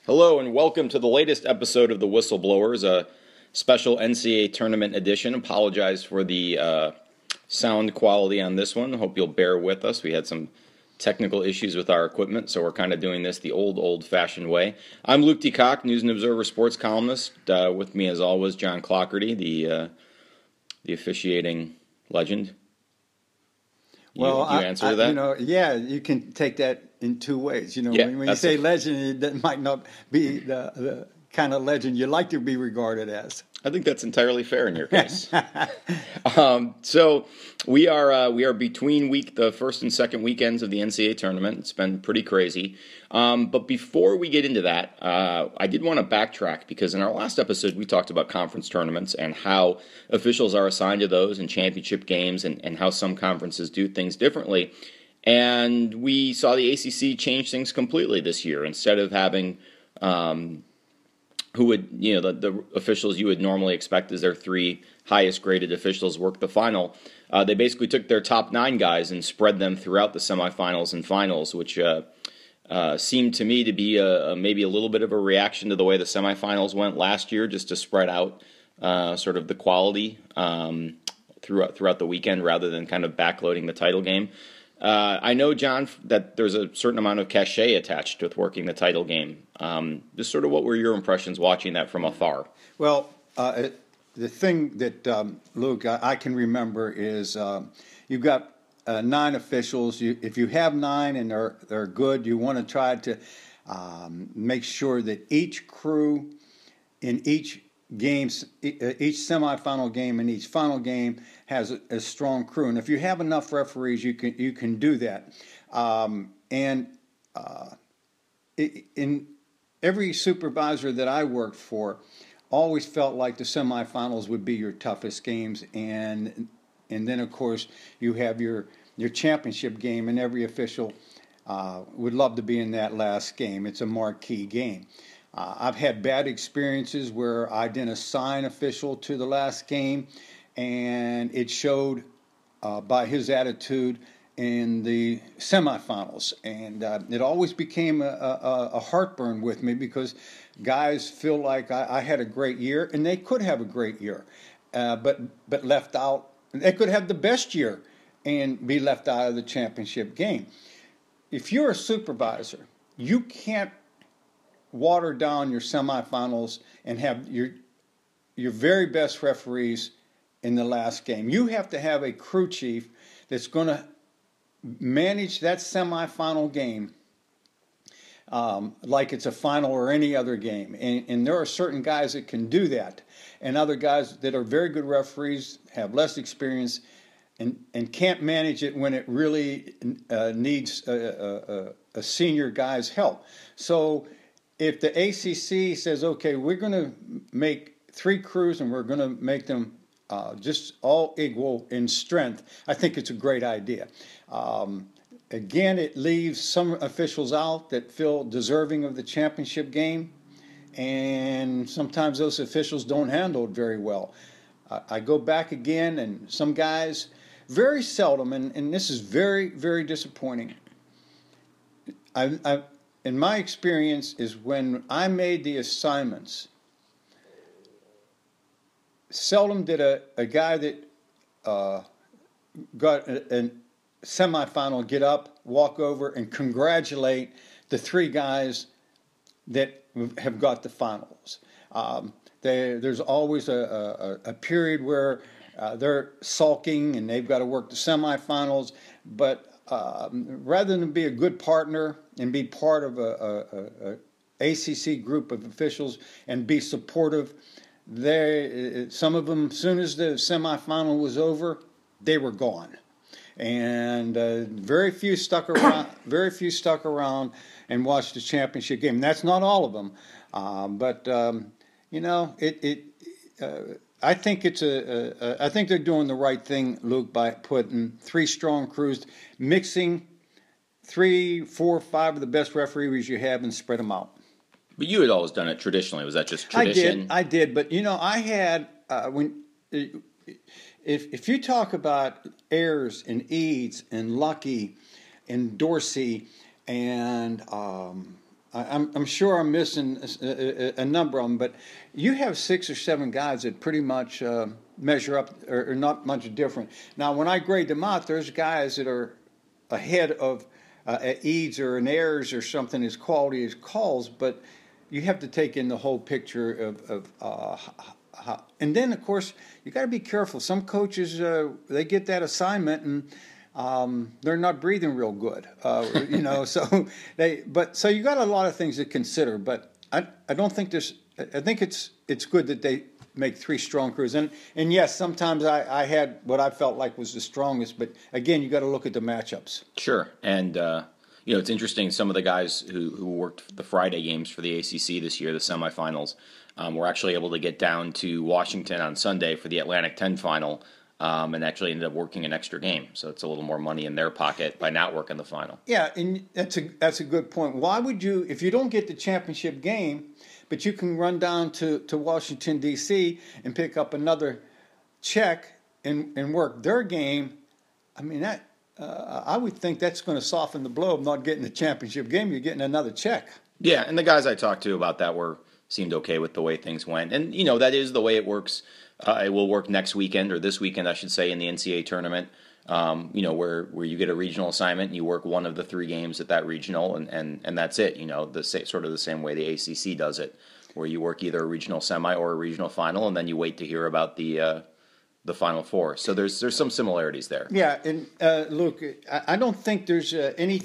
Hello and welcome to the latest episode of The Whistleblowers, a special NCAA tournament edition. Apologize for the sound quality on this one. Hope you'll bear with us. We had some technical issues with our equipment, so we're kind of doing this the old-fashioned way. I'm Luke DeCock, News and Observer sports columnist. With me, as always, John Clockerty, the officiating legend. You answer to that? You can take that in two ways. When you say legend, that might not be the kind of legend you like to be regarded as. I think that's entirely fair in your case. So we are between the first and second weekends of the NCAA tournament. It's been pretty crazy. But before we get into that, I did want to backtrack because in our last episode we talked about conference tournaments and how officials are assigned to those and championship games and how some conferences do things differently. And we saw the ACC change things completely this year. Instead of having the officials you would normally expect as their three highest graded officials work the final, they basically took their top 9 guys and spread them throughout the semifinals and finals, which seemed to me to be maybe a little bit of a reaction to the way the semifinals went last year, just to spread out sort of the quality throughout the weekend rather than kind of backloading the title game. I know, John, that there's a certain amount of cachet attached with working the title game. Just sort of what were your impressions watching that from afar? Well, the thing that, Luke, I can remember is you've got 9 officials. If you have 9 and they're good, you want to try to make sure that each crew in each games, each semifinal game and each final game has a strong crew, and if you have enough referees, you can do that. In every supervisor that I worked for, always felt like the semifinals would be your toughest games, and then of course you have your championship game, and every official would love to be in that last game. It's a marquee game. I've had bad experiences where I didn't assign official to the last game, and it showed by his attitude in the semifinals. And it always became a heartburn with me because guys feel like I had a great year, and they could have a great year, but left out. They could have the best year and be left out of the championship game. If you're a supervisor, you can't water down your semifinals and have your very best referees in the last game. You have to have a crew chief that's going to manage that semifinal game like it's a final or any other game. And there are certain guys that can do that, and other guys that are very good referees, have less experience, and can't manage it when it really needs a senior guy's help. So if the ACC says, okay, we're going to make 3 crews and we're going to make them just all equal in strength, I think it's a great idea. Again, it leaves some officials out that feel deserving of the championship game, and sometimes those officials don't handle it very well. I go back again, and some guys, very seldom, and this is very, very disappointing. In my experience, is when I made the assignments, seldom did a guy that got a semifinal get up, walk over, and congratulate the 3 guys that have got the finals. There's always a period where they're sulking and they've got to work the semifinals, but rather than be a good partner and be part of a ACC group of officials and be supportive, some of them, as soon as the semifinal was over, they were gone, and very few stuck around. Very few stuck around and watched the championship game. And that's not all of them, but I think I think they're doing the right thing, Luke, by putting 3 strong crews, mixing 3, 4, 5 of the best referees you have, and spread them out. But you had always done it traditionally. Was that just tradition? I did. But I had if you talk about Ayers and Eads and Lucky and Dorsey and I'm sure I'm missing a number of them, but you have 6 or 7 guys that pretty much measure up or not much different. Now, when I grade them out, there's guys that are ahead of Eads or an Ayers or something as quality as calls, but you have to take in the whole picture of how, and then of course you got to be careful. Some coaches they get that assignment and they're not breathing real good, so so you got a lot of things to consider. But I don't think there's. I think it's good that they make 3 strong crews, and yes, sometimes I had what I felt like was the strongest, but again, you got to look at the matchups. Sure, and it's interesting. Some of the guys who worked the Friday games for the ACC this year, the semifinals, were actually able to get down to Washington on Sunday for the Atlantic 10 final. And actually ended up working an extra game, so it's a little more money in their pocket by not working the final. Yeah, and that's a good point. Why would you, if you don't get the championship game, but you can run down to Washington D.C. and pick up another check and work their game? I mean that I would think that's going to soften the blow of not getting the championship game. You're getting another check. Yeah, and the guys I talked to about that seemed okay with the way things went, and that is the way it works. It will work next weekend, or this weekend, I should say, in the NCAA tournament. Where you get a regional assignment and you work one of the 3 games at that regional, and that's it. Sort of the same way the ACC does it, where you work either a regional semi or a regional final, and then you wait to hear about the Final Four. So there's some similarities there. Yeah, and Luke, I don't think there's any.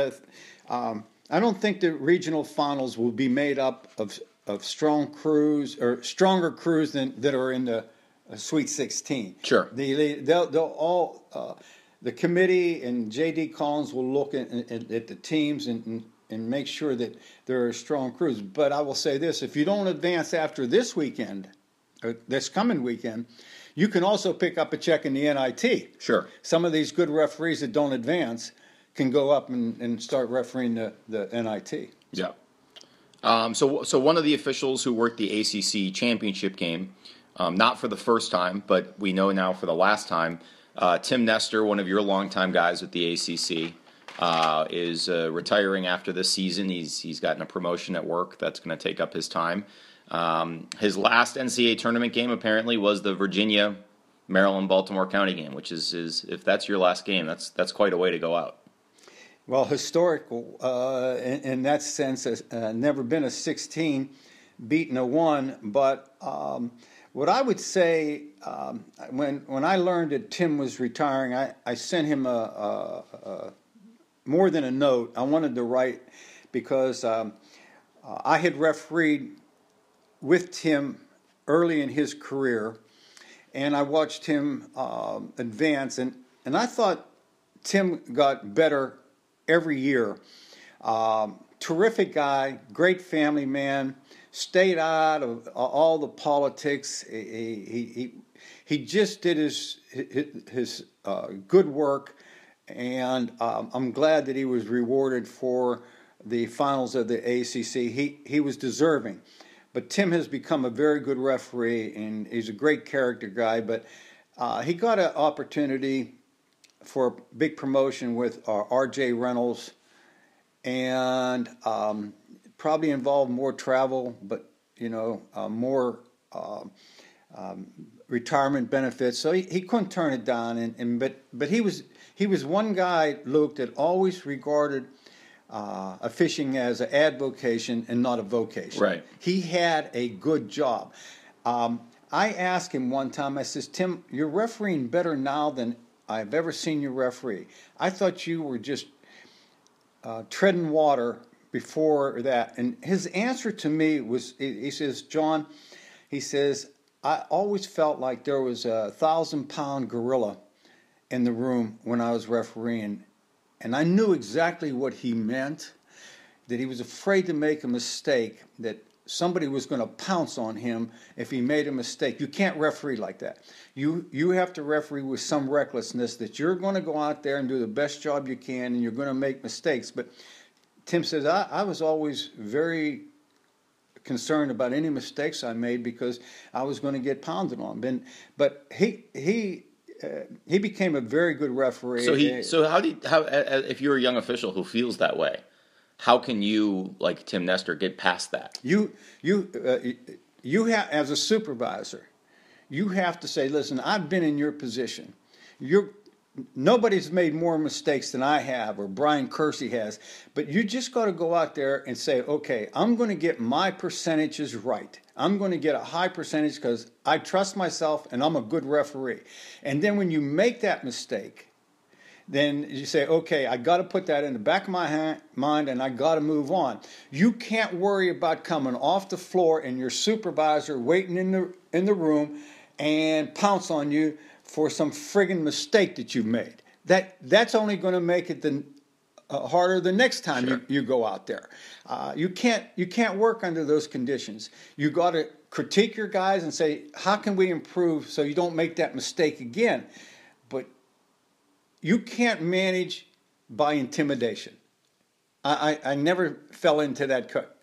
I don't think the regional finals will be made up of strong crews or stronger crews that are in the Sweet 16. Sure. They'll all the committee and J.D. Collins will look at the teams and make sure that there are strong crews. But I will say this: if you don't advance after this weekend, or this coming weekend, you can also pick up a check in the NIT. Sure. Some of these good referees that don't advance can go up and start refereeing the NIT. Yeah. So one of the officials who worked the ACC championship game, not for the first time, but we know now for the last time, Tim Nestor, one of your longtime guys with the ACC, is retiring after this season. He's gotten a promotion at work that's going to take up his time. His last NCAA tournament game apparently was the Virginia, Maryland, Baltimore County game, which is if that's your last game, that's quite a way to go out. Well, historical in that sense, never been a 16, beaten a 1. But what I would say, when I learned that Tim was retiring, I sent him more than a note. I wanted to write because I had refereed with Tim early in his career, and I watched him advance, and I thought Tim got better every year. Terrific guy, great family man, stayed out of all the politics. He just did his good work, and I'm glad that he was rewarded for the finals of the ACC. He was deserving. But Tim has become a very good referee, and he's a great character guy. But he got an opportunity for a big promotion with R.J. Reynolds, and probably involved more travel, but more retirement benefits. So he couldn't turn it down. But he was one guy, Luke, that always regarded fishing as an avocation and not a vocation. Right. He had a good job. I asked him one time, I says, Tim, you're refereeing better now than I've ever seen you referee. I thought you were just treading water before that. And his answer to me was, he says, John, he says, I always felt like there was a 1,000-pound gorilla in the room when I was refereeing. And I knew exactly what he meant, that he was afraid to make a mistake, that somebody was going to pounce on him if he made a mistake. You can't referee like that. You have to referee with some recklessness, that you're going to go out there and do the best job you can, and you're going to make mistakes. But Tim says, I was always very concerned about any mistakes I made because I was going to get pounded on. But he became a very good referee. So how if you're a young official who feels that way, how can you, like Tim Nestor, get past that? You have, as a supervisor, you have to say, listen, I've been in your position. Nobody's made more mistakes than I have or Brian Kersey has, but you just got to go out there and say, okay, I'm going to get my percentages right. I'm going to get a high percentage because I trust myself and I'm a good referee. And then when you make that mistake, then you say, okay, I got to put that in the back of my mind and I got to move on. You can't worry about coming off the floor and your supervisor waiting in the room and pounce on you for some friggin' mistake that you made. That's only going to make it harder the next time Sure. you go out there. You can't work under those conditions. You got to critique your guys and say, how can we improve so you don't make that mistake again? But you can't manage by intimidation. I never fell into that cut.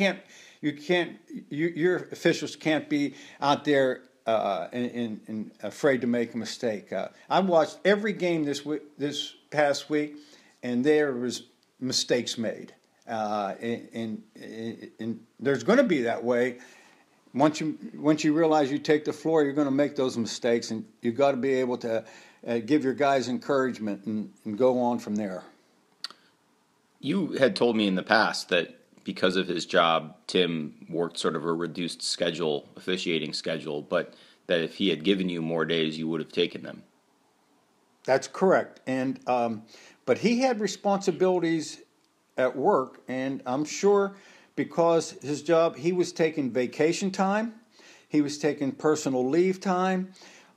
Your officials can't be out there and afraid to make a mistake. I watched every game this past week, and there was mistakes made. And there's going to be that way. Once you realize you take the floor, you're going to make those mistakes, and you've got to be able to give your guys encouragement and go on from there. You had told me in the past that because of his job, Tim worked sort of a reduced schedule, officiating schedule, but that if he had given you more days, you would have taken them. That's correct. And but he had responsibilities at work, and I'm sure because his job, he was taking vacation time, he was taking personal leave time.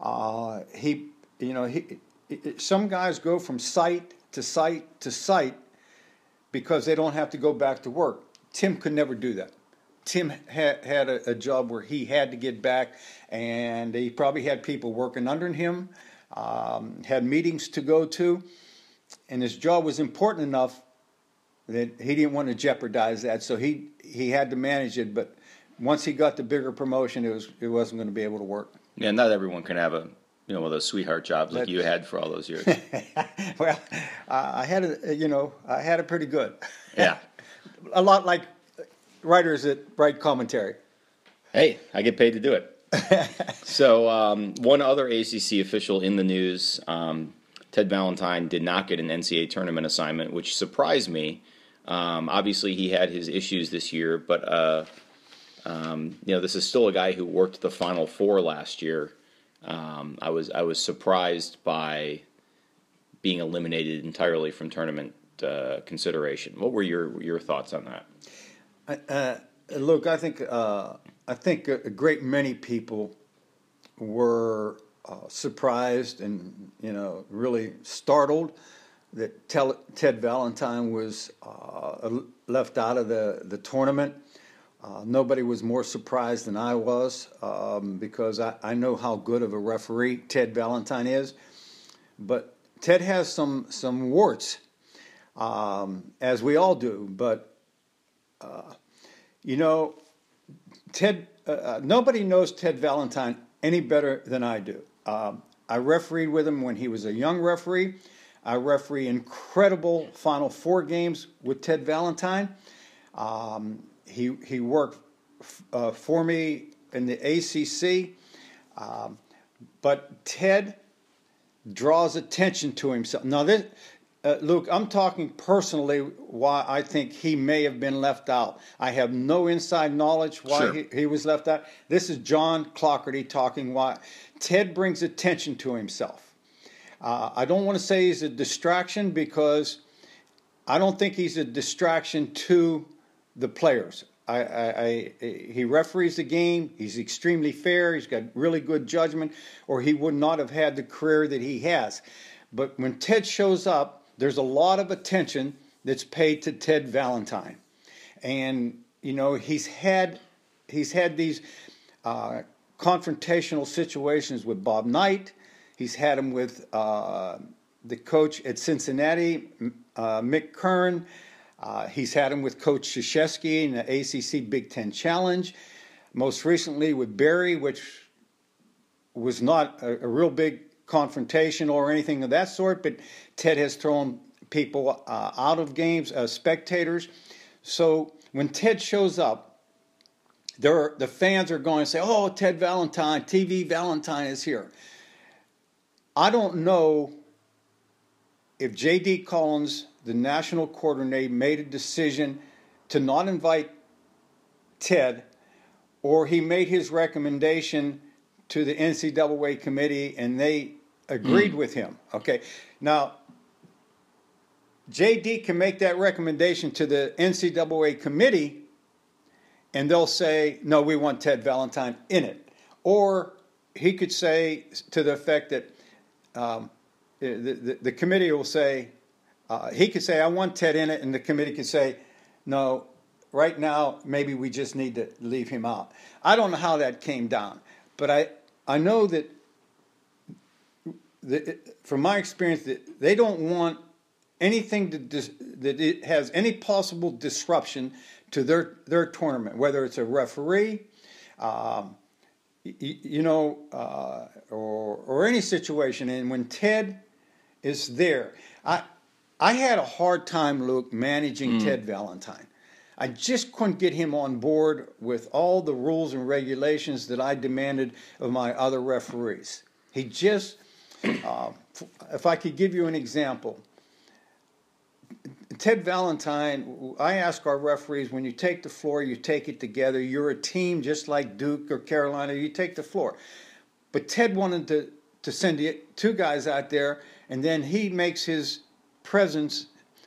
Some guys go from site to site to site because they don't have to go back to work. Tim could never do that. Tim had a job where he had to get back, and he probably had people working under him, had meetings to go to, and his job was important enough that he didn't want to jeopardize that, so he had to manage it. But once he got the bigger promotion, it wasn't going to be able to work. Yeah, not everyone can have one of those sweetheart jobs like you had for all those years. Well, I had it pretty good. Yeah. A lot like writers that write commentary. Hey, I get paid to do it. So one other ACC official in the news, Ted Valentine, did not get an NCAA tournament assignment, which surprised me. Obviously, he had his issues this year, but this is still a guy who worked the Final Four last year. I was surprised by being eliminated entirely from tournament consideration. What were your thoughts on that? Look, I think a great many people were surprised and really startled that Ted Valentine was left out of the tournament. Nobody was more surprised than I was because I know how good of a referee Ted Valentine is. But Ted has some warts, as we all do. But Ted. Nobody knows Ted Valentine any better than I do. I refereed with him when he was a young referee. I referee incredible Final Four games with Ted Valentine. He worked for me in the ACC, but Ted draws attention to himself. Now, Luke, I'm talking personally why I think he may have been left out. I have no inside knowledge why Sure. he was left out. This is John Clougherty talking why Ted brings attention to himself. I don't want to say he's a distraction because I don't think he's a distraction to the players. He referees the game. He's extremely fair. He's got really good judgment, or he would not have had the career that he has. But when Ted shows up, there's a lot of attention that's paid to Ted Valentine, and he's had these confrontational situations with Bob Knight. He's had them with the coach at Cincinnati, Mick Kern. He's had him with Coach Krzyzewski in the ACC Big Ten Challenge. Most recently with Barry, which was not a real big confrontation or anything of that sort, but Ted has thrown people out of games, spectators. So when Ted shows up, the fans are going to say, "Oh, Ted Valentine, TV Valentine is here." I don't know if J.D. Collins, the national coordinator, made a decision to not invite Ted, or he made his recommendation to the NCAA committee and they agreed with him. Okay, now J.D. can make that recommendation to the NCAA committee, and they'll say, "No, we want Ted Valentine in it," or he could say to the effect that the committee will say, he could say, "I want Ted in it," and the committee could say, "No, right now maybe we just need to leave him out." I don't know how that came down, but I know that from my experience that they don't want anything that it has any possible disruption to their tournament, whether it's a referee, or any situation. And when Ted is there, I had a hard time, Luke, managing Ted Valentine. I just couldn't get him on board with all the rules and regulations that I demanded of my other referees. He just, if I could give you an example, Ted Valentine, I ask our referees, when you take the floor, you take it together. You're a team just like Duke or Carolina. You take the floor. But Ted wanted to send the two guys out there, and then he makes his presence,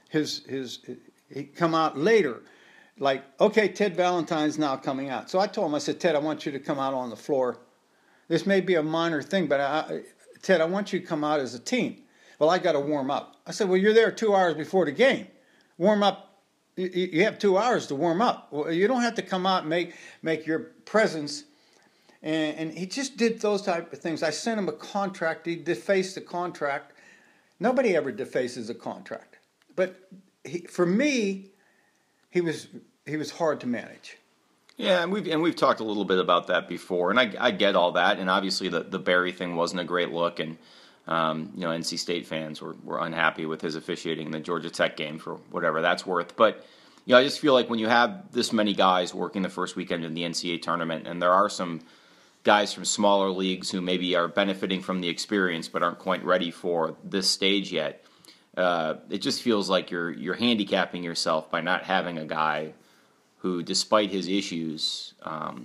he come out later. Like, okay, Ted Valentine's now coming out. So I told him, I said, "Ted, I want you to come out on the floor. This may be a minor thing, but Ted, I want you to come out as a team." "Well, I got to warm up." I said, "Well, you're there 2 hours before the game. Warm up. You have 2 hours to warm up. Well, you don't have to come out and make your presence." And he just did those type of things. I sent him a contract. He defaced the contract. Nobody ever defaces a contract. But for me, he was hard to manage. Yeah, and we've talked a little bit about that before, and I get all that, and obviously the Barry thing wasn't a great look, and NC State fans were unhappy with his officiating in the Georgia Tech game for whatever that's worth. But I just feel like when you have this many guys working the first weekend in the NCAA tournament, and there are some guys from smaller leagues who maybe are benefiting from the experience but aren't quite ready for this stage yet, it just feels like you're handicapping yourself by not having a guy who, despite his issues,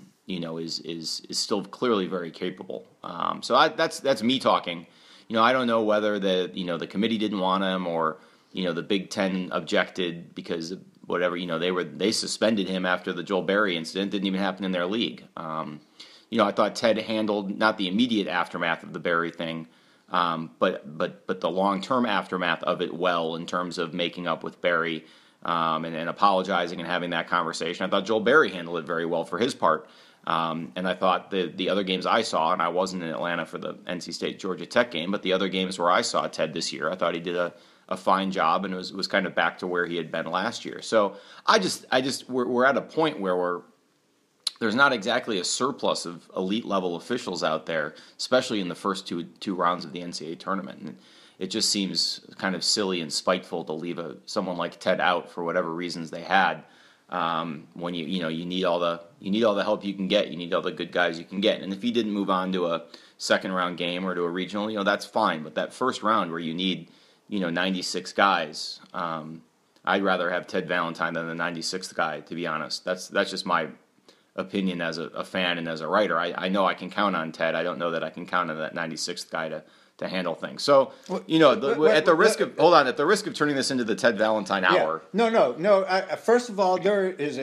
is still clearly very capable. So that's me talking. I don't know whether the committee didn't want him, or the Big Ten objected because of whatever. They suspended him after the Joel Berry incident. Didn't even happen in their league. I thought Ted handled not the immediate aftermath of the Berry thing, but the long-term aftermath of it well, in terms of making up with Berry and apologizing and having that conversation. I thought Joel Berry handled it very well for his part. And I thought the other games I saw, and I wasn't in Atlanta for the NC State Georgia Tech game, but the other games where I saw Ted this year, I thought he did a fine job, and it was kind of back to where he had been last year. So we're at a point where there's not exactly a surplus of elite level officials out there, especially in the first two rounds of the NCAA tournament. And it just seems kind of silly and spiteful to leave someone like Ted out for whatever reasons they had. When you need all the help you can get, you need all the good guys you can get. And if he didn't move on to a second round game or to a regional, that's fine. But that first round where you need 96 guys, I'd rather have Ted Valentine than the 96th guy, to be honest. That's just my opinion as a fan and as a writer. I know I can count on Ted. I don't know that I can count on that 96th guy to handle things. So, at the risk of turning this into the Ted Valentine hour. No. First of all, there is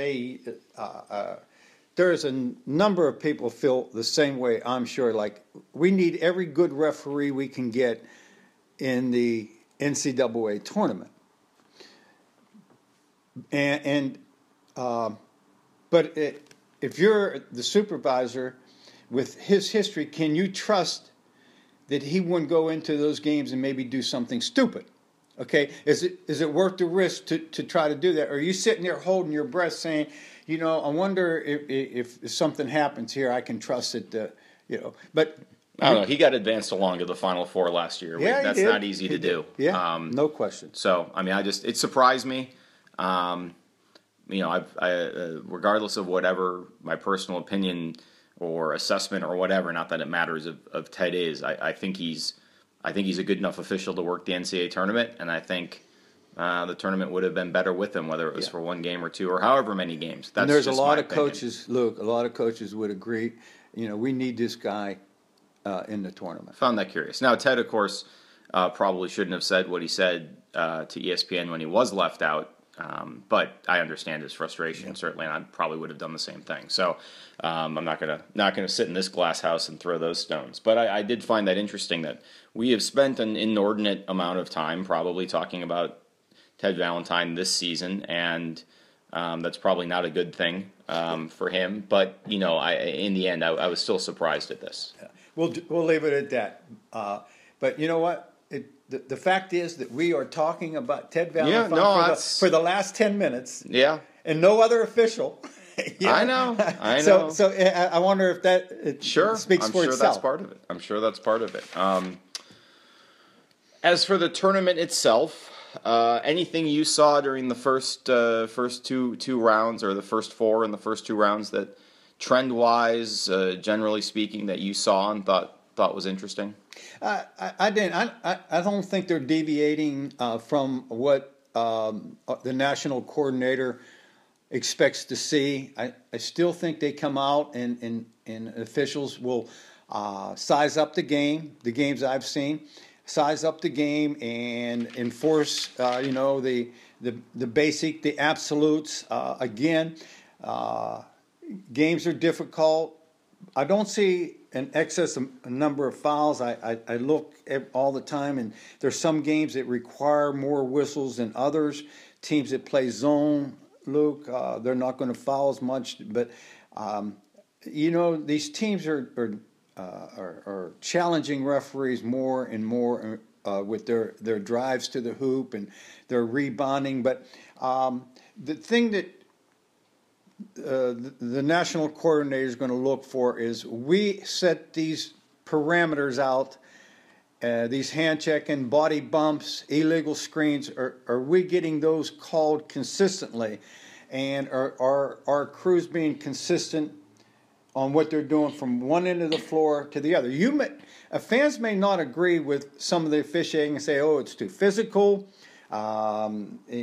a number of people feel the same way, I'm sure. Like, we need every good referee we can get in the NCAA tournament. But if you're the supervisor with his history, can you trust that he wouldn't go into those games and maybe do something stupid? Okay, is it worth the risk to try to do that? Or are you sitting there holding your breath saying, I wonder if something happens here, I can trust it, But I don't know. He got advanced along to the Final Four last year. Yeah, that's not easy to do. Yeah, no question. So, it surprised me. regardless of whatever my personal opinion or assessment or whatever, not that it matters of Ted is, I think he's a good enough official to work the NCAA tournament, and I think the tournament would have been better with him, whether it was for one game or two or however many games. That's and there's just a lot my of opinion. coaches, Luke, a lot of coaches would agree, we need this guy in the tournament. Found that curious. Now, Ted, of course, probably shouldn't have said what he said to ESPN when he was left out. But I understand his frustration, certainly, and I probably would have done the same thing. So I'm not gonna sit in this glass house and throw those stones. But I did find that interesting that we have spent an inordinate amount of time probably talking about Ted Valentine this season, and that's probably not a good thing for him. But in the end, I was still surprised at this. Yeah. We'll leave it at that. But you know what? The fact is that we are talking about Ted Valentine for the last 10 minutes. Yeah. And no other official. I know. So I wonder if that speaks for itself. That's part of it. I'm sure that's part of it. As for the tournament itself, anything you saw during the first two rounds, or the first four in the first two rounds, that trend-wise, generally speaking, that you saw and thought was interesting? I didn't. I don't think they're deviating from what the national coordinator expects to see. I still think they come out and officials will size up the games I've seen, size up the game and enforce the basic, the absolutes. Again, games are difficult. I don't see an excess number of fouls. I look at all the time, and there's some games that require more whistles than others. Teams that play zone, Luke, they're not going to foul as much. But these teams are challenging referees more and more with their drives to the hoop and their rebounding. But the thing that the national coordinator is going to look for is we set these parameters out, these hand checking, body bumps, illegal screens. Are we getting those called consistently, and are our crews being consistent on what they're doing from one end of the floor to the other? Fans may not agree with some of the officiating and say, "Oh, it's too physical," or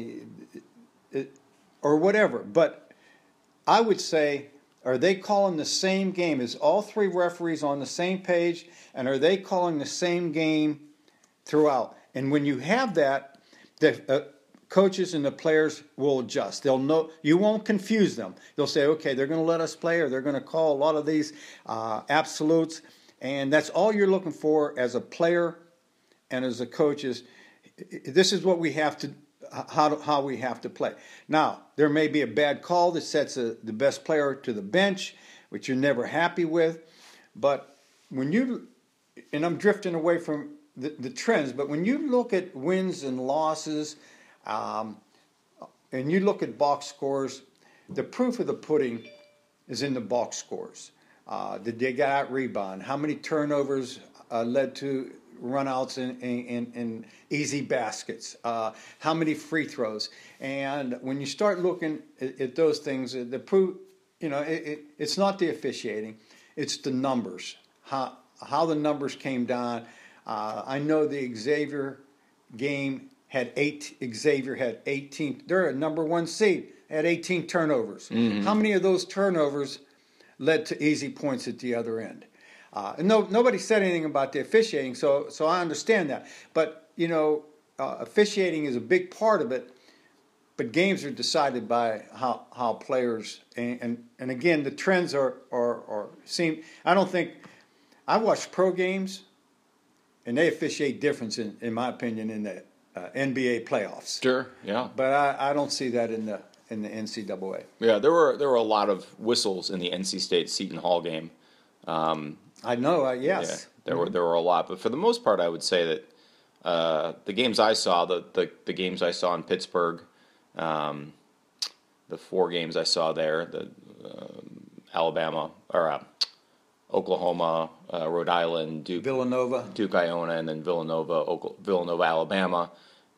whatever, but I would say, are they calling the same game? Is all three referees on the same page? And are they calling the same game throughout? And when you have that, the coaches and the players will adjust. They'll know. You won't confuse them. They'll say, okay, they're going to let us play, or they're going to call a lot of these absolutes. And that's all you're looking for as a player and as a coach is, this is what we have to how we have to play. Now, there may be a bad call that sets the best player to the bench, which you're never happy with. But when and I'm drifting away from the trends, but when you look at wins and losses, and you look at box scores, the proof of the pudding is in the box scores. Did they get out rebound? How many turnovers led to runouts and easy baskets? How many free throws? And when you start looking at those things, the proof, it's not the officiating, it's the numbers. How the numbers came down. I know the Xavier game Xavier had 18. They're a number one seed. Had 18 turnovers. Mm-hmm. How many of those turnovers led to easy points at the other end? And nobody said anything about the officiating, so I understand that. But officiating is a big part of it. But games are decided by how players and again the trends are seem. I don't think I watch pro games, and they officiate difference in my opinion in the NBA playoffs. Sure, yeah. But I don't see that in the NCAA. Yeah, there were a lot of whistles in the NC State Seton Hall game. I know, yes. Yeah, there were a lot, but for the most part, I would say that the games I saw, the games I saw in Pittsburgh, the 4 games I saw there, the Alabama or Oklahoma, Rhode Island, Duke, Villanova, Duke, Iona, and then Villanova, Alabama,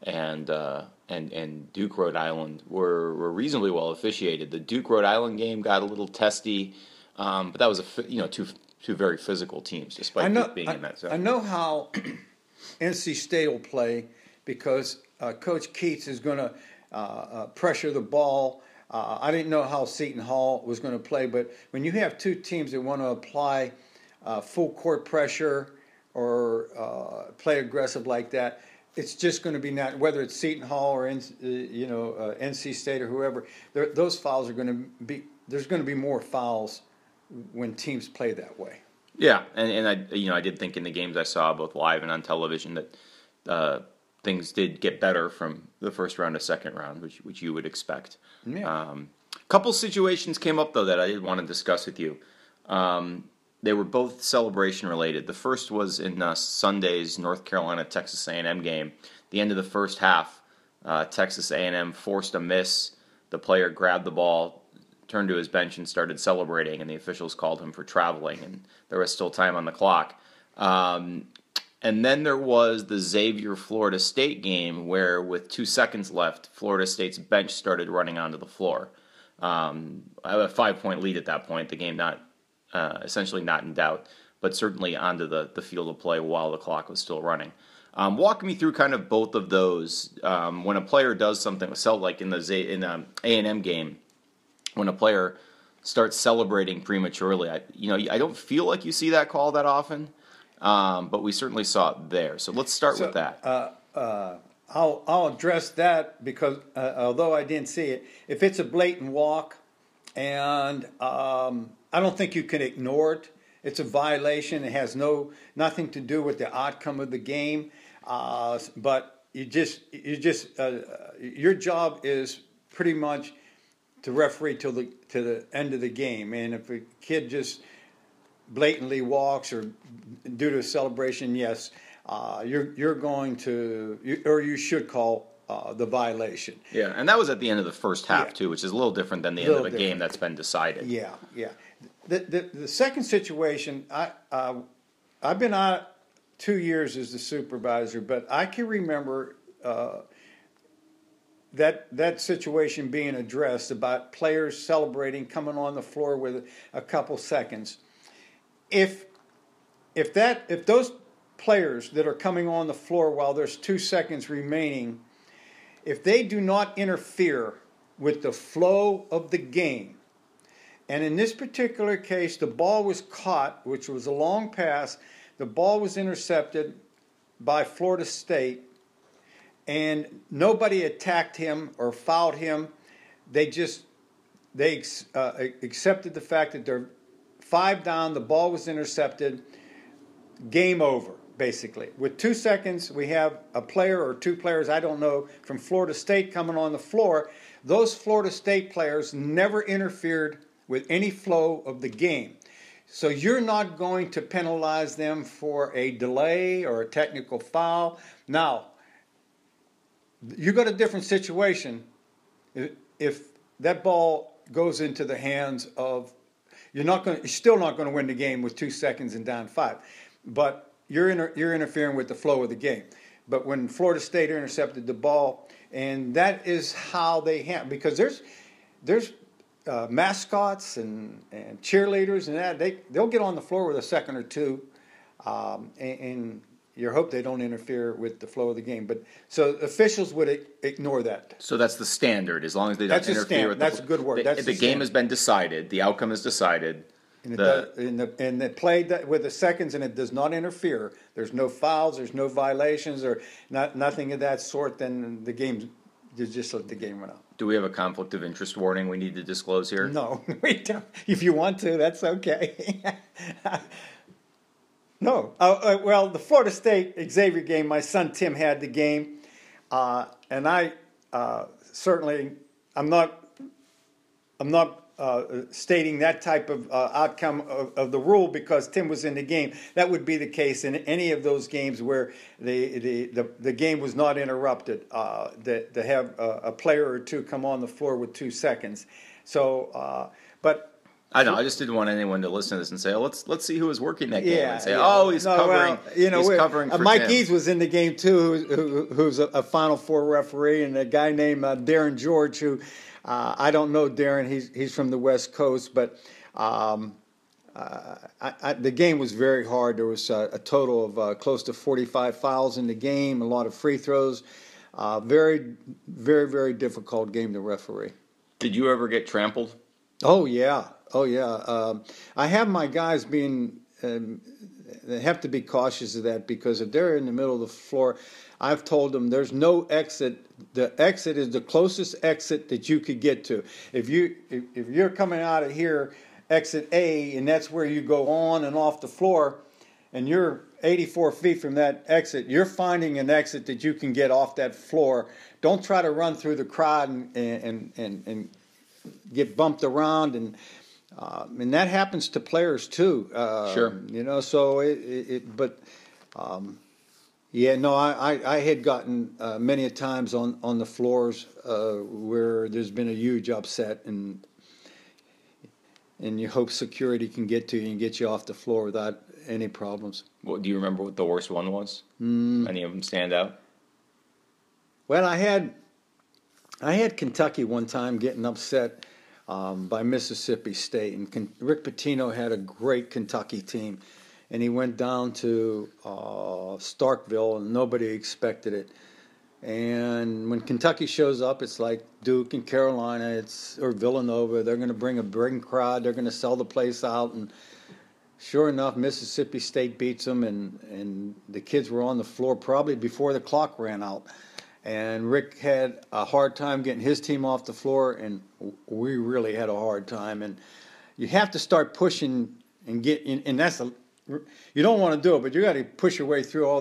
and Duke, Rhode Island were reasonably well officiated. The Duke Rhode Island game got a little testy, but that was two very physical teams, despite Duke being in that zone. I know how NC State will play because Coach Keats is going to pressure the ball. I didn't know how Seton Hall was going to play, but when you have two teams that want to apply full court pressure or play aggressive like that, it's just going to be not, whether it's Seton Hall or NC State or whoever. Those fouls are going to be. There's going to be more fouls when teams play that way. Yeah, and I did think in the games I saw both live and on television that things did get better from the first round to second round, which you would expect. Yeah. Couple situations came up though that I did want to discuss with you. They were both celebration related. The first was in Sunday's North Carolina Texas A&M game. The end of the first half, Texas A&M forced a miss. The player grabbed the ball, turned to his bench, and started celebrating. And the officials called him for traveling, and there was still time on the clock. And then there was the Xavier Florida State game where, with 2 seconds left, Florida State's bench started running onto the floor. I have a 5-point lead at that point. The game essentially not in doubt, but certainly onto the field of play while the clock was still running. Walk me through kind of both of those. When a player does something, like in the A&M game, when a player starts celebrating prematurely, I don't feel like you see that call that often, but we certainly saw it there. So let's start with that. I'll address that because although I didn't see it, if it's a blatant walk, and I don't think you can ignore it. It's a violation. It has nothing to do with the outcome of the game. But your job is pretty much to referee to the end of the game. And if a kid just blatantly walks or due to a celebration, yes, you're going to, or you should call the violation. Yeah, and that was at the end of the first half too, which is a little different than the end of a game that's been decided. Yeah. The second situation, I've been out 2 years as the supervisor, but I can remember that situation being addressed about players celebrating, coming on the floor with a couple seconds. If those players that are coming on the floor while there's 2 seconds remaining, if they do not interfere with the flow of the game, and in this particular case, the ball was caught, which was a long pass, the ball was intercepted by Florida State, and nobody attacked him or fouled him. They accepted the fact that they're 5 down, the ball was intercepted, game over. Basically, with 2 seconds, we have a player or 2 players, I don't know, from Florida State coming on the floor. Those Florida State players never interfered with any flow of the game. So you're not going to penalize them for a delay or a technical foul. Now, you got a different situation. If that ball goes into the hands of, you're still not going to win the game with 2 seconds and down 5. But you're interfering with the flow of the game. But when Florida State intercepted the ball, and that is how they handle, because there's mascots and cheerleaders and that they'll get on the floor with a second or two, and you hope they don't interfere with the flow of the game. But so officials would ignore that. So that's the standard, as long as they don't interfere with that's a good word. The game has been decided, the outcome is decided. And they played with the seconds, and it does not interfere. There's no fouls, there's no violations, or nothing of that sort. Then the game, you just let the game run out. Do we have a conflict of interest warning we need to disclose here? No, we don't. If you want to, that's okay. No. Well, the Florida State Xavier game, my son Tim had the game, and I certainly I'm not stating that type of outcome of the rule because Tim was in the game. That would be the case in any of those games where the game was not interrupted, to have a player or two come on the floor with 2 seconds. So, but I know. I just didn't want anyone to listen to this and say, "Oh, let's see who was working that game," and say, yeah. "Oh, he's No, covering." well, he's covering for Mike Tim. Eads was in the game too, who's a Final Four referee, and a guy named Darren George, who I don't know Darren. He's from the West Coast, but the game was very hard. There was a total of close to 45 fouls in the game, a lot of free throws. Very, very, very difficult game to referee. Did you ever get trampled? Oh yeah. I have my guys being. They have to be cautious of that, because if they're in the middle of the floor, I've told them there's no exit. The exit is the closest exit that you could get to. If you're coming out of here, exit A, and that's where you go on and off the floor, and you're 84 feet from that exit, you're finding an exit that you can get off that floor. Don't try to run through the crowd and get bumped around, and that happens to players too. Sure. So I had gotten many a times on the floors where there's been a huge upset, and you hope security can get to you and get you off the floor without any problems. What, do you remember what the worst one was? Any of them stand out? Well, I had Kentucky one time getting upset by Mississippi State, and Rick Pitino had a great Kentucky team, and he went down to Starkville, and nobody expected it. And when Kentucky shows up, it's like Duke and Carolina, or Villanova. They're going to bring a big crowd. They're going to sell the place out, and sure enough, Mississippi State beats them, and the kids were on the floor probably before the clock ran out. And Rick had a hard time getting his team off the floor, and we really had a hard time. And you have to start pushing and get in, and you don't want to do it, but you got to push your way through all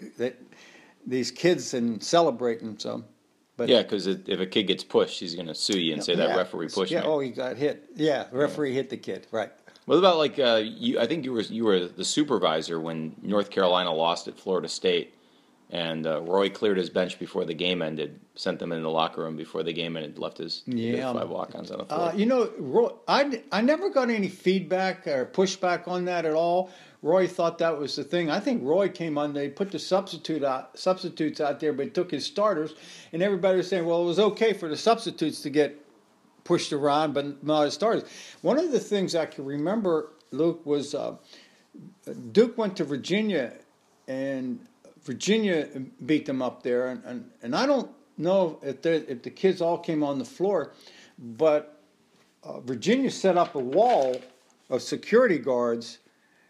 these kids and celebrate them. So, yeah, because if a kid gets pushed, he's going to sue you and say that referee pushed me. Yeah, he got hit. Yeah, the referee hit the kid. Right. What about you? I think you were the supervisor when North Carolina lost at Florida State. And Roy cleared his bench before the game ended, sent them in the locker room before the game ended, left his 5 walk-ons on the floor. Roy, I never got any feedback or pushback on that at all. Roy thought that was the thing. I think Roy came on, they put the substitutes out there, but took his starters, and everybody was saying, well, it was okay for the substitutes to get pushed around, but not his starters. One of the things I can remember, Luke, was Duke went to Virginia, and Virginia beat them up there, and I don't know if the kids all came on the floor, but Virginia set up a wall of security guards,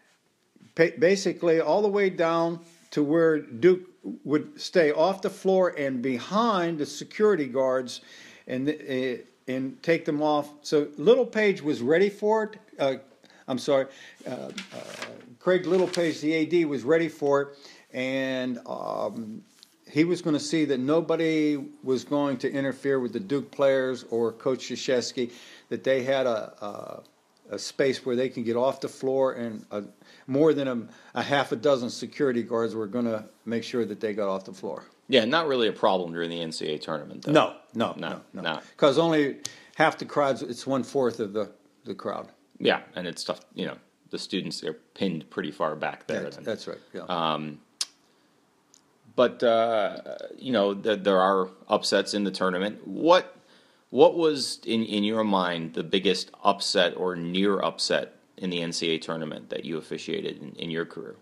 basically all the way down to where Duke would stay off the floor and behind the security guards, and take them off. So Littlepage was ready for it. Craig Littlepage, the AD, was ready for it. And he was going to see that nobody was going to interfere with the Duke players or Coach Krzyzewski, that they had a space where they can get off the floor, and more than a half a dozen security guards were going to make sure that they got off the floor. Yeah, not really a problem during the NCAA tournament, though. No. Because only half the crowd, it's 1/4 of the crowd. Yeah, and it's tough, the students, they're pinned pretty far back there. That's right, yeah. But there are upsets in the tournament. What was in your mind the biggest upset or near upset in the NCAA tournament that you officiated in your career?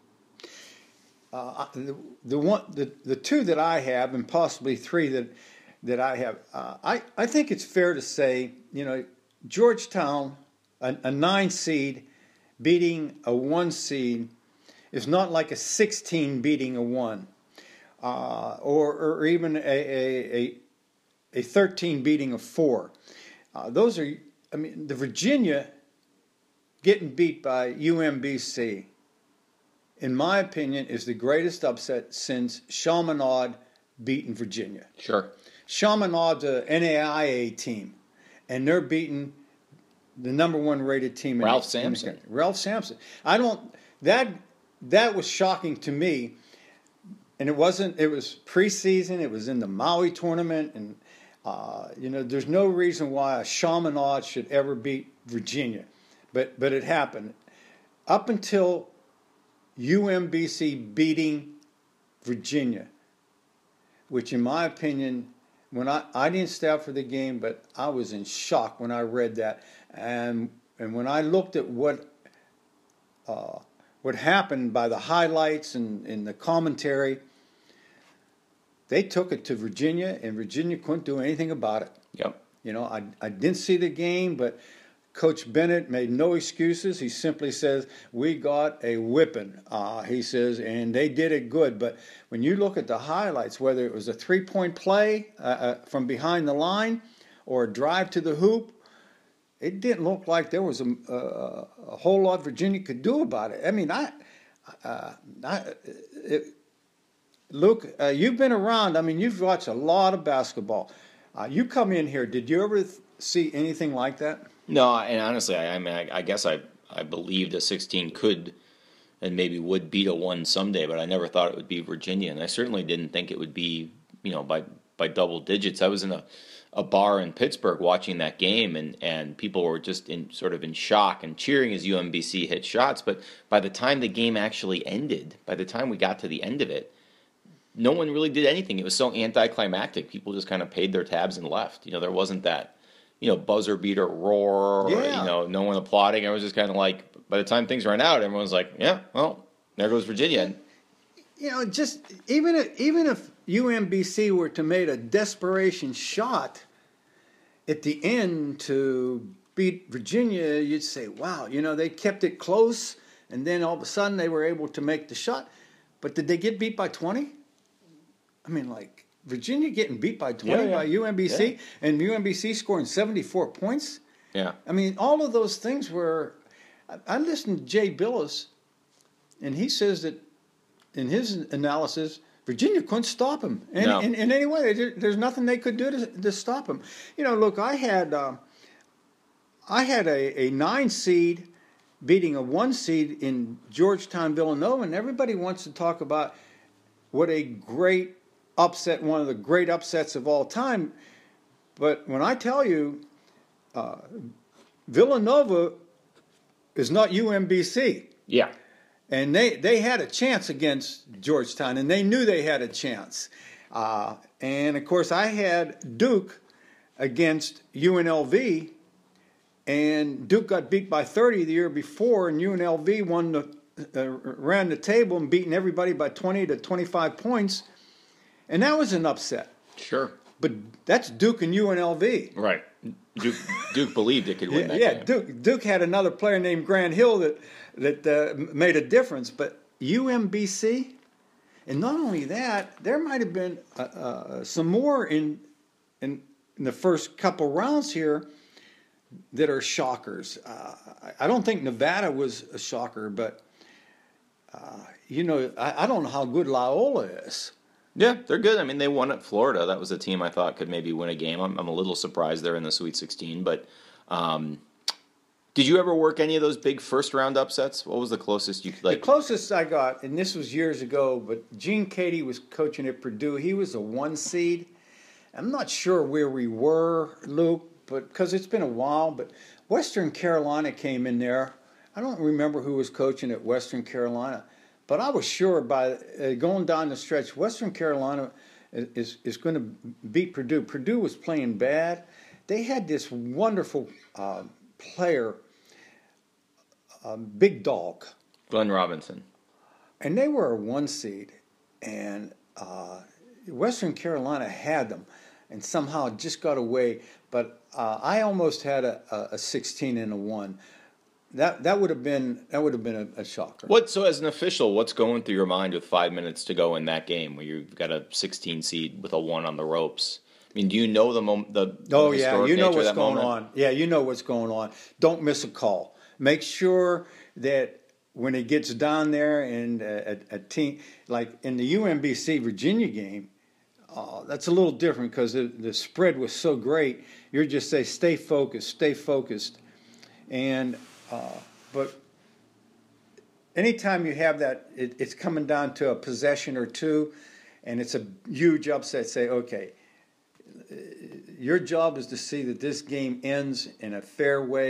The two that I have, and possibly three that I have, I think it's fair to say, Georgetown, a 9 seed beating a 1 seed is not like a 16 beating a 1. Or even a 13 beating a 4. Those are, the Virginia getting beat by UMBC, in my opinion, is the greatest upset since Chaminade beating Virginia. Sure. Chaminade's a NAIA team, and they're beating the number 1 rated team. Ralph Sampson. Ralph Sampson. That was shocking to me. And it was preseason, it was in the Maui tournament, and there's no reason why a Chaminade should ever beat Virginia. but it happened. Up until UMBC beating Virginia, which in my opinion, when I didn't stay out for the game, but I was in shock when I read that. And when I looked at what happened by the highlights and the commentary, they took it to Virginia, and Virginia couldn't do anything about it. Yep. You know, I didn't see the game, but Coach Bennett made no excuses. He simply says, we got a whipping, he says, and they did it good. But when you look at the highlights, whether it was a three-point play from behind the line or a drive to the hoop, it didn't look like there was a whole lot Virginia could do about it. I mean, Luke, you've been around. I mean, you've watched a lot of basketball. You come in here. Did you ever see anything like that? No, and honestly, I guess I believed a 16 could and maybe would beat a 1 someday, but I never thought it would be Virginia, and I certainly didn't think it would be, by double digits. I was in a bar in Pittsburgh watching that game, and people were just in shock and cheering as UMBC hit shots. But by the time the game actually ended, by the time we got to the end of it, no one really did anything. It was so anticlimactic. People just kind of paid their tabs and left. There wasn't that, buzzer beater roar, Yeah. or, no one applauding. I was just kind of like, by the time things ran out, everyone's like, yeah, well, there goes Virginia. Just even if UMBC were to make a desperation shot at the end to beat Virginia, you'd say, wow, they kept it close, and then all of a sudden they were able to make the shot. But did they get beat by 20? I mean, like, Virginia getting beat by 20 by UMBC, and UMBC scoring 74 points? Yeah. I mean, all of those things were... I listened to Jay Billis, and he says that in his analysis, Virginia couldn't stop him in any way. There's nothing they could do to stop him. Look, I had a 9 seed beating a 1 seed in Georgetown, Villanova, and everybody wants to talk about what a great upset, one of the great upsets of all time. But when I tell you, Villanova is not UMBC. Yeah. And they had a chance against Georgetown, and they knew they had a chance. And, of course, I had Duke against UNLV, and Duke got beat by 30 the year before, and UNLV ran the table and beaten everybody by 20 to 25 points. And that was an upset. Sure. But that's Duke and UNLV. Right. Duke believed it could win that game. Yeah, Duke had another player named Grant Hill that made a difference. But UMBC, and not only that, there might have been some more in the first couple rounds here that are shockers. I don't think Nevada was a shocker, but I don't know how good Loyola is. Yeah, they're good. I mean, they won at Florida. That was a team I thought could maybe win a game. I'm a little surprised they're in the Sweet 16. But did you ever work any of those big first-round upsets? What was the closest you could like? The closest I got, and this was years ago, but Gene Cady was coaching at Purdue. He was a 1 seed. I'm not sure where we were, Luke, but because it's been a while. But Western Carolina came in there. I don't remember who was coaching at Western Carolina. But I was sure by going down the stretch, Western Carolina is going to beat Purdue. Purdue was playing bad. They had this wonderful player, Big Dog. Glenn Robinson. And they were a 1 seed. And Western Carolina had them and somehow just got away. But I almost had a 16 and a 1. That would have been a shocker. So as an official, what's going through your mind with 5 minutes to go in that game where you've got a 16 seed with a 1 on the ropes? I mean, do you know the Oh yeah, you know what's going moment? on. Yeah, you know what's going on. Don't miss a call. Make sure that when it gets down there and a team like in the UMBC Virginia game, that's a little different because the spread was so great. You're just say stay focused, and. But anytime you have that, it's coming down to a possession or two, and it's a huge upset. Say, okay, your job is to see that this game ends in a fair way,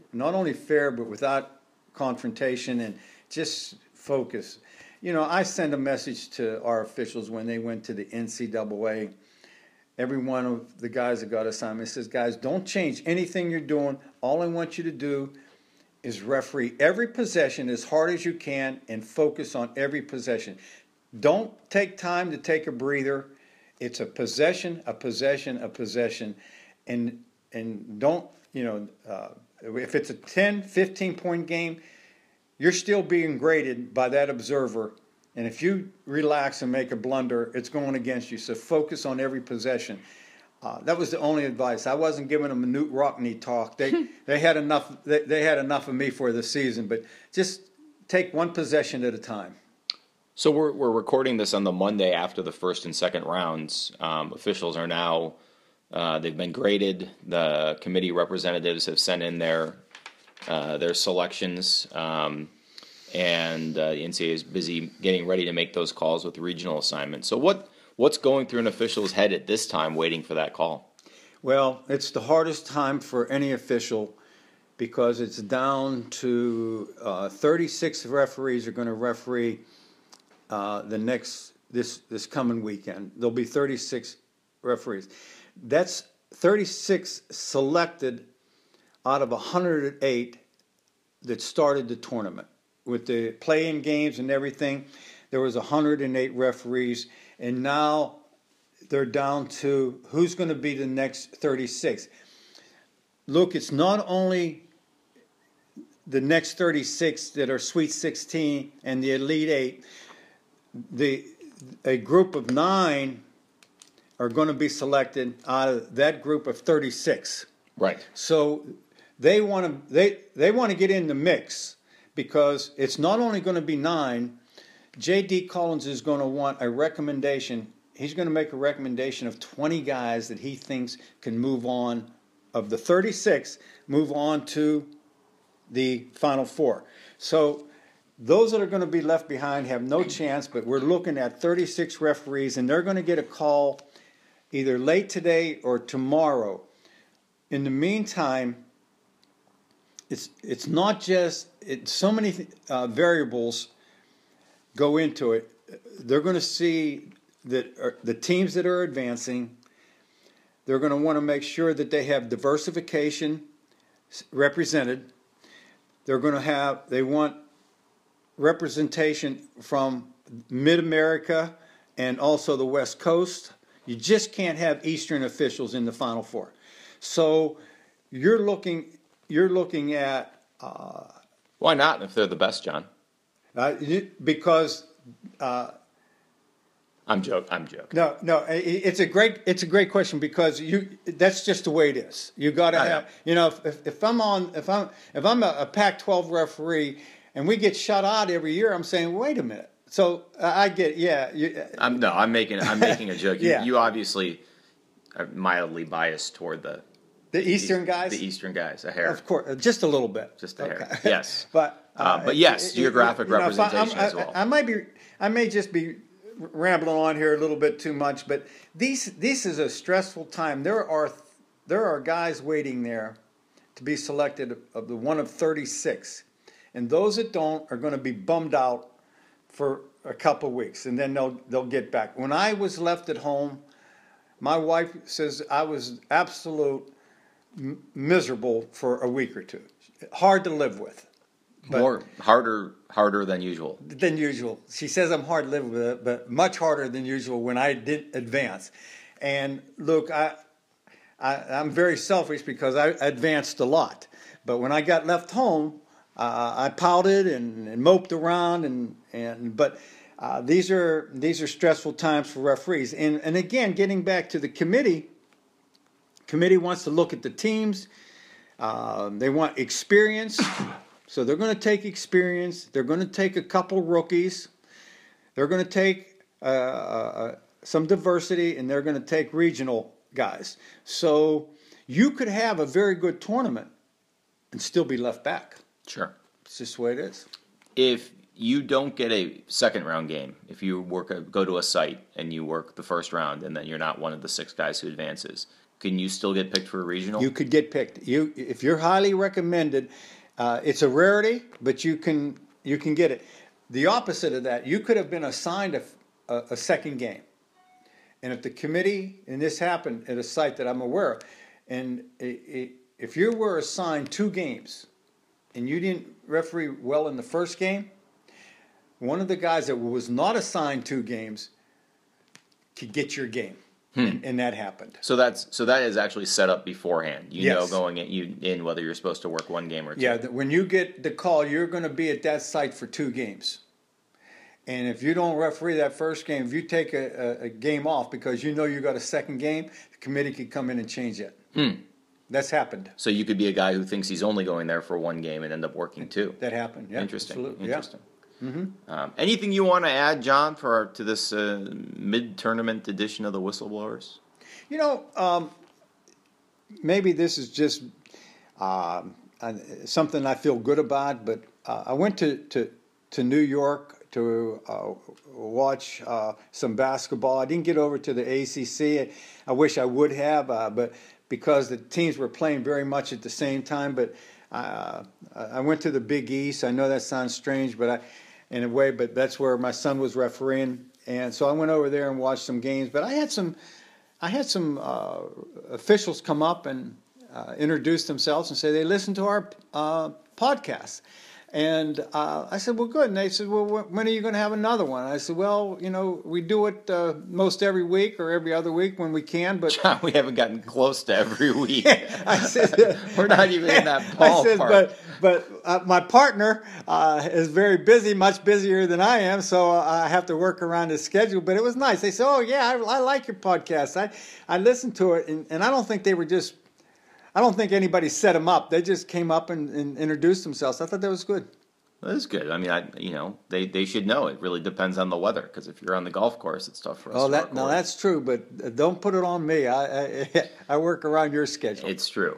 not only fair, but without confrontation and just focus. You know, I send a message to our officials when they went to the NCAA. Every one of the guys that got assignment says, guys, don't change anything you're doing. All I want you to do is referee every possession as hard as you can and focus on every possession. Don't take time to take a breather. It's a possession, a possession, a possession. And don't, if it's a 10, 15-point game, you're still being graded by that observer. And if you relax and make a blunder, it's going against you. So focus on every possession. That was the only advice. I wasn't giving them a Newt Rockne talk. They had enough. They had enough of me for the season. But just take one possession at a time. So we're recording this on the Monday after the first and second rounds. Officials are now they've been graded. The committee representatives have sent in their selections, and the NCAA is busy getting ready to make those calls with regional assignments. So what's going through an official's head at this time, waiting for that call? Well, it's the hardest time for any official because it's down to 36 referees are going to referee this coming weekend. There'll be 36 referees. That's 36 selected out of 108 that started the tournament. With the play-in games and everything, there was 108 referees, and now they're down to who's going to be the next 36. Look, it's not only the next 36 that are Sweet 16 and the Elite 8. A group of 9 are going to be selected out of that group of 36. Right. So they want to get in the mix because it's not only going to be 9. J.D. Collins is going to want a recommendation. He's going to make a recommendation of 20 guys that he thinks can move on, of the 36, move on to the Final Four. So those that are going to be left behind have no chance, but we're looking at 36 referees, and they're going to get a call either late today or tomorrow. In the meantime, it's not just so many variables go into it. They're going to see that the teams that are advancing, they're going to want to make sure that they have diversification represented. They want representation from Mid-America and also the West Coast. You just can't have Eastern officials in the Final Four. So you're looking at why not if they're the best, John? Because I'm joking. No. It's a great question because that's just the way it is. You got to have if I'm a Pac-12 referee and we get shut out every year, I'm saying wait a minute. So I get I'm making a joke. Yeah. You obviously are mildly biased toward the Eastern guys. The Eastern guys, a hair. Of course, just a little bit. Just a hair. Yes. But yes, geographic representation as well. I may just be rambling on here a little bit too much, but this is a stressful time. There are guys waiting there to be selected of the one of 36, and those that don't are going to be bummed out for a couple of weeks, and then they'll get back. When I was left at home, my wife says I was absolute miserable for a week or two. Hard to live with. Harder than usual. Than usual. She says I'm hard to live with, but much harder than usual when I did advance. And look, I'm very selfish because I advanced a lot. But when I got left home, I pouted and moped around, but these are stressful times for referees. And again, getting back to the committee wants to look at the teams. They want experience. So they're going to take experience. They're going to take a couple rookies. They're going to take some diversity, and they're going to take regional guys. So you could have a very good tournament and still be left back. Sure. It's just the way it is. If you don't get a second round game, if you go to a site and you work the first round and then you're not one of the 6 guys who advances, can you still get picked for a regional? You could get picked. If you're highly recommended, it's a rarity, but you can get it. The opposite of that, you could have been assigned a second game. And if the committee, and this happened at a site that I'm aware of, and if you were assigned 2 games and you didn't referee well in the first game, one of the guys that was not assigned 2 games could get your game. And that happened. So that is actually set up beforehand. You know Yes. going in whether you're supposed to work 1 game or 2. Yeah, when you get the call, you're going to be at that site for 2 games. And if you don't referee that first game, if you take a game off because you know you got a second game, the committee could come in and change it. That's happened. So you could be a guy who thinks he's only going there for 1 game and end up working 2. That happened. Yeah, Interesting. Absolutely. Interesting. Yeah. Anything you want to add, John, to this mid-tournament edition of the Whistleblowers? You know, maybe this is just something I feel good about, but I went to New York to watch some basketball. I didn't get over to the ACC. I wish I would have, but because the teams were playing very much at the same time. But I went to the Big East. I know that sounds strange, but in a way, but that's where my son was refereeing, and so I went over there and watched some games. But I had some officials come up and introduce themselves and say they listened to our podcast. And I said, well, good. And they said, well, when are you going to have another one? I said, well, you know, we do it most every week or every other week when we can. But John, we haven't gotten close to every week. I said, we're not even in that ballpark. I said, but my partner is very busy, much busier than I am, so I have to work around his schedule. But it was nice. They said, oh, yeah, I like your podcast. I listened to it, and I don't think they were just... I don't think anybody set them up. They just came up and introduced themselves. I thought that was good. That is good. I mean, they should know. It really depends on the weather, because if you're on the golf course, it's tough for us. That's true, but don't put it on me. I work around your schedule. It's true.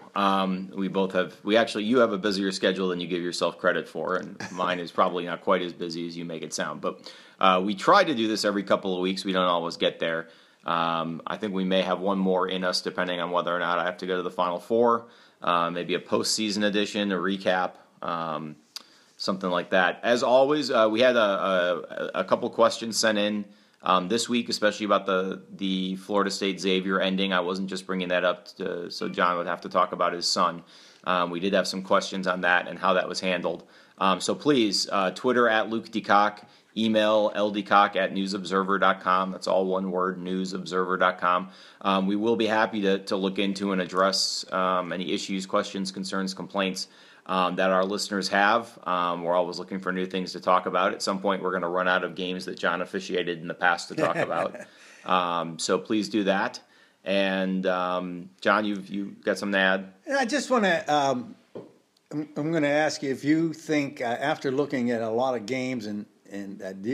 You have a busier schedule than you give yourself credit for, and mine is probably not quite as busy as you make it sound. But we try to do this every couple of weeks. We don't always get there. I think we may have one more in us, depending on whether or not I have to go to the Final Four, maybe a postseason edition, a recap, something like that. As always, we had a couple questions sent in this week, especially about the Florida State Xavier ending. I wasn't just bringing that up so John would have to talk about his son. We did have some questions on that and how that was handled. So please, Twitter at Luke DeCock. Email ldcock@newsobserver.com. That's all one word, newsobserver.com. We will be happy to look into and address any issues, questions, concerns, complaints that our listeners have. We're always looking for new things to talk about. At some point, we're going to run out of games that John officiated in the past to talk about. So please do that. And John, you've got something to add? I just want to... I'm going to ask you if you think, after looking at a lot of games and do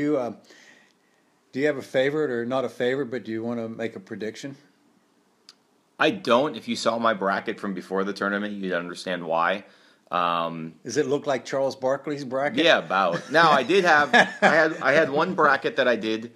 you have a favorite or not a favorite, but do you want to make a prediction? I don't. If you saw my bracket from before the tournament, you'd understand why. Does it look like Charles Barkley's bracket? Yeah, about. Now I did have I had one bracket that I did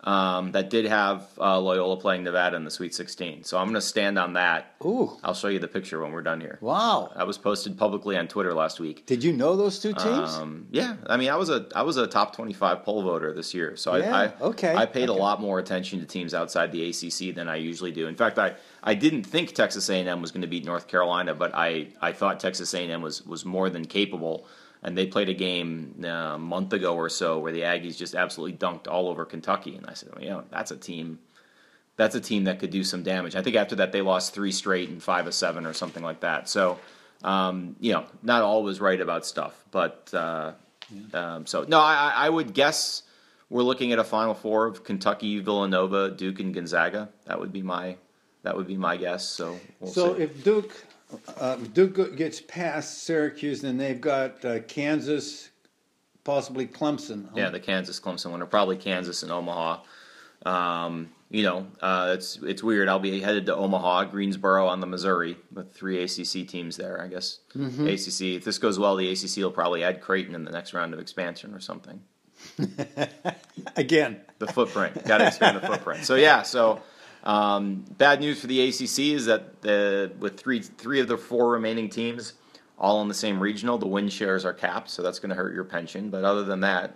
have Loyola playing Nevada in the Sweet 16. So I'm going to stand on that. Ooh. I'll show you the picture when we're done here. Wow. That was posted publicly on Twitter last week. Did you know those two teams? Yeah. I mean, I was a top 25 poll voter this year. So yeah, I paid a lot more attention to teams outside the ACC than I usually do. In fact, I didn't think Texas A&M was going to beat North Carolina, but I thought Texas A&M was more than capable. And they played a game a month ago or so where the Aggies just absolutely dunked all over Kentucky. And I said, well, that's a team that could do some damage. I think after that they lost 3 straight and 5 of 7 or something like that. So, not always right about stuff. But I would guess we're looking at a Final Four of Kentucky, Villanova, Duke, and Gonzaga. That would be my guess. So we'll see. If Duke gets past Syracuse, then they've got Kansas, possibly Clemson. Yeah, the Kansas-Clemson winner, probably Kansas and Omaha. It's weird. I'll be headed to Omaha, Greensboro on the Missouri with 3 ACC teams there, I guess. Mm-hmm. ACC. If this goes well, the ACC will probably add Creighton in the next round of expansion or something. Again. The footprint. Got to expand the footprint. So, yeah, Bad news for the ACC is that with three of the four remaining teams all in the same regional, the win shares are capped, so that's going to hurt your pension. But other than that,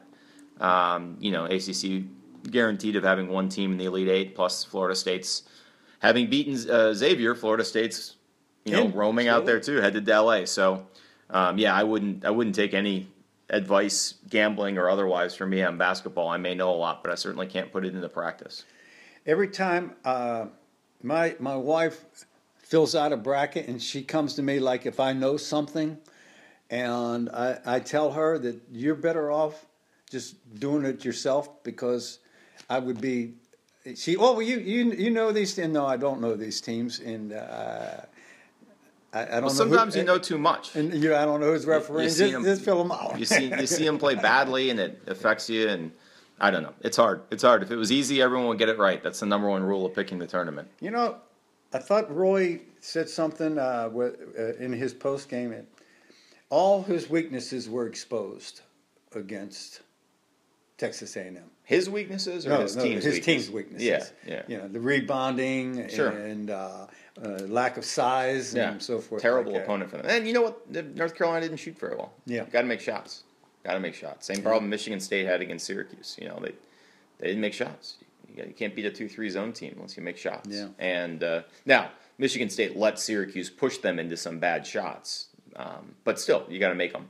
ACC guaranteed of having one team in the Elite Eight, plus Florida State's having beaten Xavier. Florida State's roaming out there too, headed to LA. So I wouldn't take any advice, gambling or otherwise, from me on basketball. I may know a lot, but I certainly can't put it into practice. Every time my wife fills out a bracket and she comes to me like if I know something, and I tell her that you're better off just doing it yourself, because I would be. You know these things. No, I don't know these teams, and I don't know. Sometimes you know too much, and I don't know who's refereeing. Just fill them out. You see them play badly, and it affects you. And I don't know. It's hard. It's hard. If it was easy, everyone would get it right. That's the number one rule of picking the tournament. I thought Roy said something in his post game. All his weaknesses were exposed against Texas A&M. His weaknesses or his team's weaknesses? His team's weaknesses. Yeah. The rebounding and lack of size and so forth. Terrible opponent for them. And you know what? North Carolina didn't shoot very well. Yeah. Got to make shots. Same problem Michigan State had against Syracuse. They didn't make shots. You can't beat a 2-3 zone team unless you make shots. Yeah. And now, Michigan State let Syracuse push them into some bad shots. But still, you got to make them.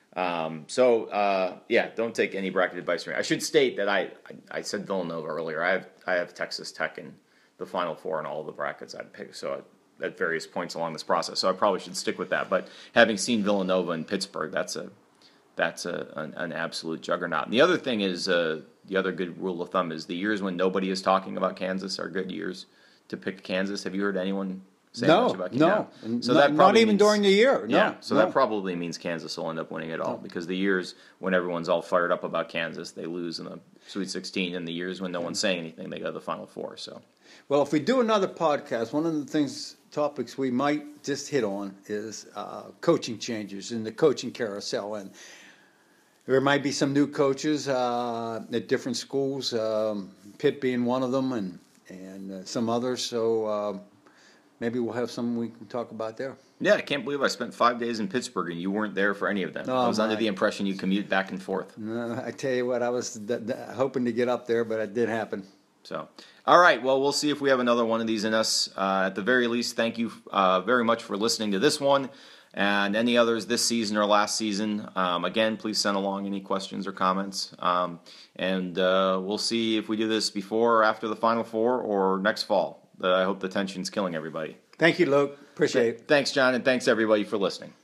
Don't take any bracket advice from me. I should state that I said Villanova earlier. I have Texas Tech in the Final Four in all of the brackets I'd pick. So at various points along this process. So I probably should stick with that. But having seen Villanova and Pittsburgh, that's an absolute juggernaut. And the other thing is, the other good rule of thumb is the years when nobody is talking about Kansas are good years to pick Kansas. Have you heard anyone say much about Kansas? No. So not even during the year. That probably means Kansas will end up winning it all, because the years when everyone's all fired up about Kansas, they lose in the Sweet 16, and the years when no one's saying anything, they go to the Final Four. So, well, if we do another podcast, one of the topics we might just hit on is coaching changes in the coaching carousel, and there might be some new coaches at different schools, Pitt being one of them, and some others. So maybe we'll have something we can talk about there. Yeah, I can't believe I spent 5 days in Pittsburgh and you weren't there for any of them. I was under the impression you commute back and forth. No, I tell you what, I was hoping to get up there, but it did happen. So, all right, well, we'll see if we have another one of these in us. At the very least, thank you very much for listening to this one and any others this season or last season. Again, please send along any questions or comments. And we'll see if we do this before or after the Final Four or next fall. I hope the tension's killing everybody. Thank you, Luke. Appreciate it. Thanks, John, and thanks, everybody, for listening.